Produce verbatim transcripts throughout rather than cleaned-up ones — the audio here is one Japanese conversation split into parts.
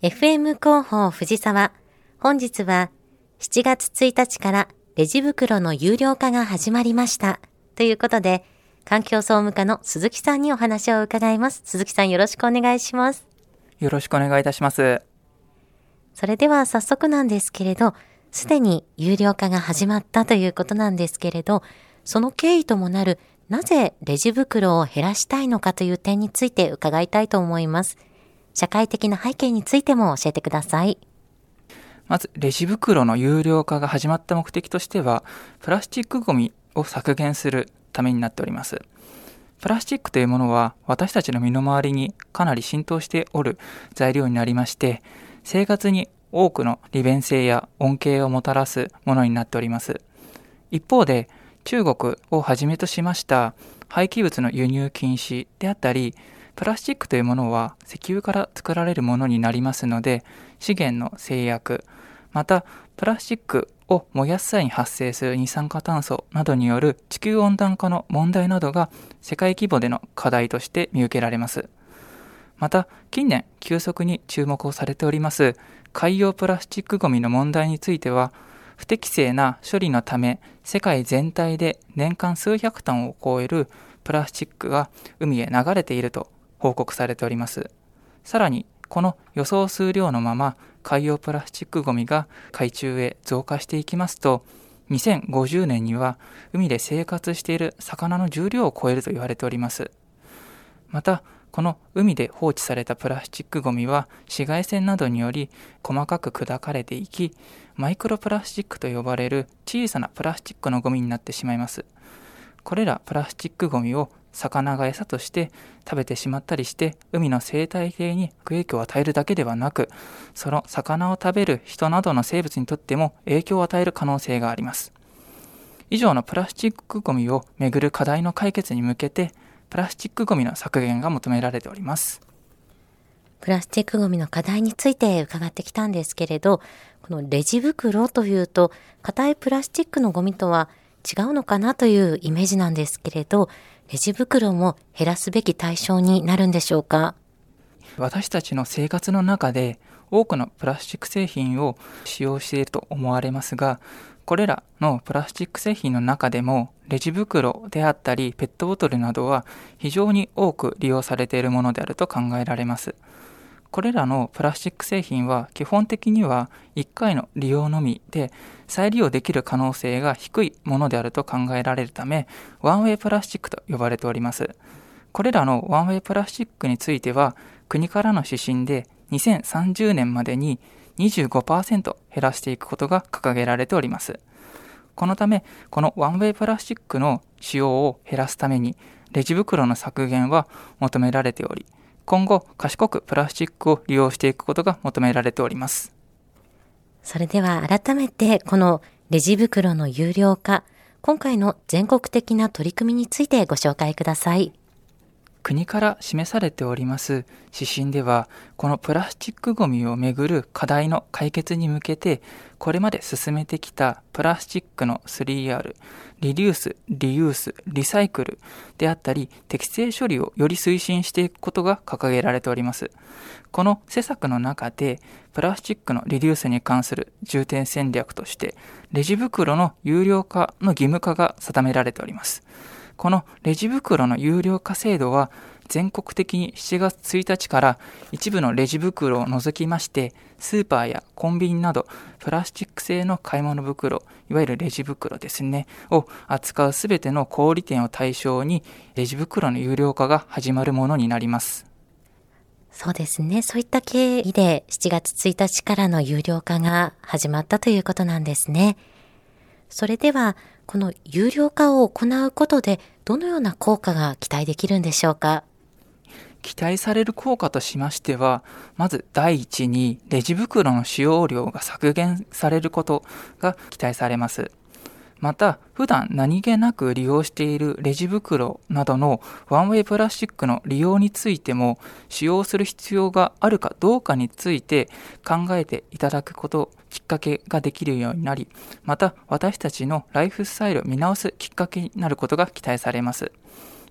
エフエム 広報藤沢。本日はしちがつついたちからレジ袋の有料化が始まりました。ということで、環境総務課の鈴木さんにお話を伺います。鈴木さん、よろしくお願いします。 よろしくお願いいたします。 それでは早速なんですけれど、すでに有料化が始まったということなんですけれど、その経緯ともなるなぜレジ袋を減らしたいのかという点について伺いたいと思います。社会的な背景についても教えてください。 まず、レジ袋の有料化が始まった目的としては、プラスチックごみを削減するためになっております。プラスチックというものは私たちの身の回りにかなり浸透しておる材料になりまして、生活に多くの利便性や恩恵をもたらすものになっております。一方で、中国をはじめとしました廃棄物の輸入禁止であったり、プラスチックというものは石油から作られるものになりますので、資源の制約、またプラスチックを燃やす際に発生する二酸化炭素などによる地球温暖化の問題などが世界規模での課題として見受けられます。また、近年急速に注目をされております海洋プラスチックごみの問題については、不適正な処理のため世界全体で年間数百トンを超えるプラスチックが海へ流れていると報告されております。さらに、この予想数量のまま海洋プラスチックごみが海中へ増加していきますと、にせんごじゅうねんには海で生活している魚の重量を超えると言われております。また、この海で放置されたプラスチックごみは紫外線などにより細かく砕かれていき、マイクロプラスチックと呼ばれる小さなプラスチックのごみになってしまいます。これらプラスチックごみを魚が餌として食べてしまったりして、海の生態系に悪影響を与えるだけではなく、その魚を食べる人などの生物にとっても影響を与える可能性があります。以上のプラスチックごみをめぐる課題の解決に向けて、プラスチックごみの削減が求められております。 プラスチックごみの課題について伺ってきたんですけれど、このレジ袋というと、硬いプラスチックのごみとは違うのかなというイメージなんですけれど、レジ袋も減らすべき対象になるんでしょうか？ 私たちの生活の中で多くのプラスチック製品を使用していると思われますが、これらのプラスチック製品の中でもレジ袋であったりペットボトルなどは非常に多く利用されているものであると考えられます。これらのプラスチック製品は基本的にはいっかいの利用のみで再利用できる可能性が低いものであると考えられるため、ワンウェイプラスチックと呼ばれております。これらのワンウェイプラスチックについては、国からの指針でにせんさんじゅうねんまでに にじゅうごパーセント 減らしていくことが掲げられております。このため、このワンウェイプラスチックの使用を減らすために、レジ袋の削減は求められており、今後、賢くプラスチックを利用していくことが求められております。 それでは改めて、このレジ袋の有料化、今回の全国的な取り組みについてご紹介ください。 国から示されております指針では、このプラスチックごみをめぐる課題の解決に向けて、これまで進めてきたプラスチックの スリーアール、リデュース、リユース、リサイクルであったり、適正処理をより推進していくことが掲げられております。この施策の中で、プラスチックのリデュースに関する重点戦略として、レジ袋の有料化の義務化が定められております。このレジ袋の有料化制度は全国的にしちがつついたちから一部のレジ袋を除きましてスーパーやコンビニなどプラスチック製の買い物袋、いわゆるレジ袋ですね、を扱うすべての小売店を対象にレジ袋の有料化が始まるものになります。 そうですね。そういった経緯でしちがつついたちからの有料化が始まったということなんですね。それではこの有料化を行うことでどのような効果が期待できるんでしょうか？ 期待される効果としましては、まず第一にレジ袋の使用量が削減されることが期待されます。また、普段何気なく利用しているレジ袋などのワンウェイプラスチックの利用についても、使用する必要があるかどうかについて考えていただくこと、きっかけができるようになり、また私たちのライフスタイルを見直すきっかけになることが期待されます。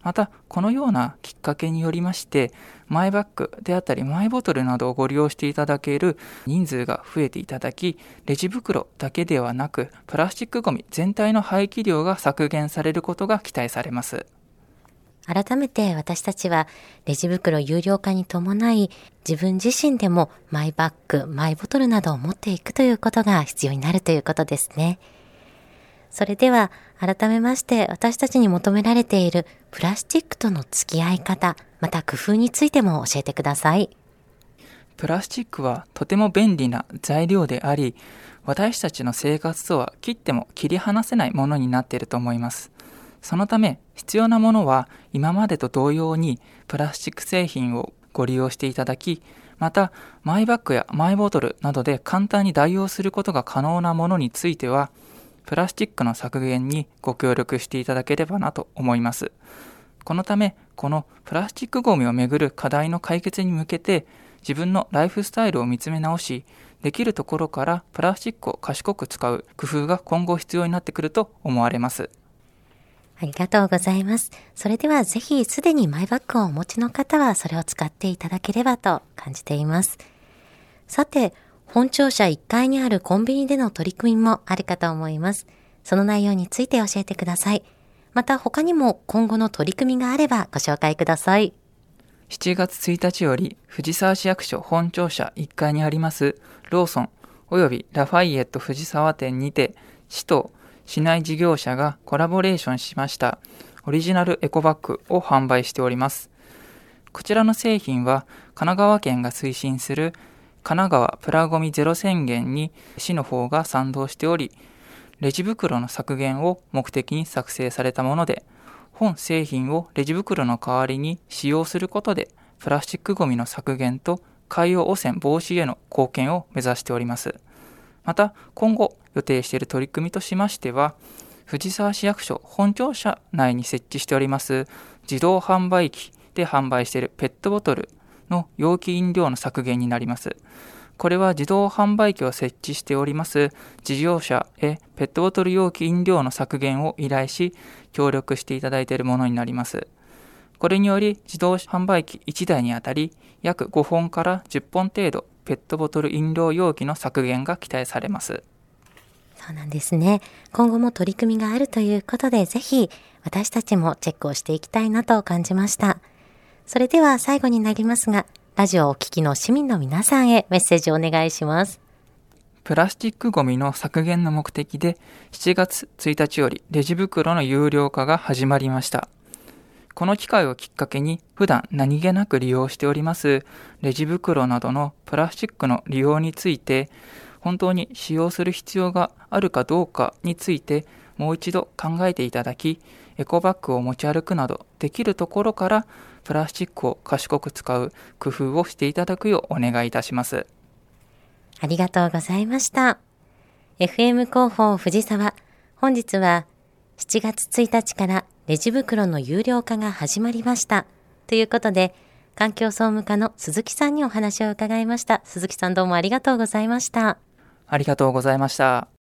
またこのようなきっかけによりましてマイバッグであったりマイボトルなどをご利用していただける人数が増えていただき、レジ袋だけではなくプラスチックごみ全体の廃棄量が削減されることが期待されます。 改めて私たちはレジ袋有料化に伴い、自分自身でもマイバッグ、マイボトルなどを持っていくということが必要になるということですね。それでは改めまして私たちに求められているプラスチックとの付き合い方、また工夫についても教えてください。 プラスチックはとても便利な材料であり、私たちの生活とは切っても切り離せないものになっていると思います。そのため必要なものは今までと同様にプラスチック製品をご利用していただき、またマイバッグやマイボトルなどで簡単に代用することが可能なものについてはプラスチックの削減にご協力していただければなと思います。このためこのプラスチックごみをめぐる課題の解決に向けて自分のライフスタイルを見つめ直し、できるところからプラスチックを賢く使う工夫が今後必要になってくると思われます。 ありがとうございます。それではぜひすでにマイバッグをお持ちの方はそれを使っていただければと感じています。さて、本庁舎いっかいにあるコンビニでの取り組みもあるかと思います。その内容について教えてください。また他にも今後の取り組みがあればご紹介ください。 しちがつついたちより藤沢市役所本庁舎いっかいにありますローソンおよびラファイエット藤沢店にて市と市内事業者がコラボレーションしましたオリジナルエコバッグを販売しております。こちらの製品は神奈川県が推進する神奈川プラゴミゼロ宣言に市の方が賛同しており、レジ袋の削減を目的に作成されたもので、本製品をレジ袋の代わりに使用することでプラスチックごみの削減と海洋汚染防止への貢献を目指しております。また今後予定している取り組みとしましては、藤沢市役所本庁舎内に設置しております自動販売機で販売しているペットボトルの容器飲料の削減になります。これは自動販売機を設置しております事業者へペットボトル容器飲料の削減を依頼し協力していただいているものになります。これにより自動販売機いちだいにあたり約ごほんからじゅっぽん程度ペットボトル飲料容器の削減が期待されます。 そうなんですね。今後も取り組みがあるということで、ぜひ私たちもチェックをしていきたいなと感じました。それでは最後になりますが、ラジオをお聞きの市民の皆さんへメッセージをお願いします。 プラスチックごみの削減の目的でしちがつついたちよりレジ袋の有料化が始まりました。この機会をきっかけに普段何気なく利用しておりますレジ袋などのプラスチックの利用について、本当に使用する必要があるかどうかについてもう一度考えていただき、エコバッグを持ち歩くなどできるところからプラスチックを賢く使う工夫をしていただくようお願いいたします。 ありがとうございました。エフエム 広報藤沢、本日はしちがつついたちからレジ袋の有料化が始まりましたということで、環境総務課の鈴木さんにお話を伺いました。鈴木さん、どうもありがとうございました。 ありがとうございました。